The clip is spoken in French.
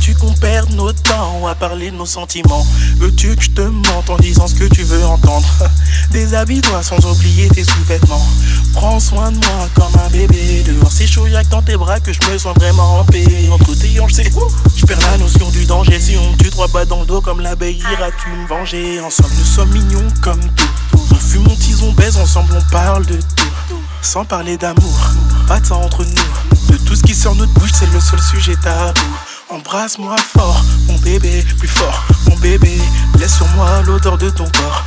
Veux-tu qu'on perde notre temps à parler de nos sentiments? Veux-tu que je te mente en disant ce que tu veux entendre? Déshabille-toi sans oublier tes sous-vêtements. Prends soin de moi comme un bébé. Dehors c'est chaud, y'a que dans tes bras que je me sens vraiment en paix. Entre tes hanches c'est je perds la notion du danger. Si on me tue 3 balles dans le dos comme l'abeille, iras-tu me venger? Ensemble nous sommes mignons comme tout. On fume, on tease, on baise, ensemble on parle de tout. Sans parler d'amour, pas de ça entre nous. De tout ce qui sort notre bouche, c'est le seul sujet tabou. Embrasse-moi fort, mon bébé, plus fort, mon bébé. Laisse sur moi l'odeur de ton corps.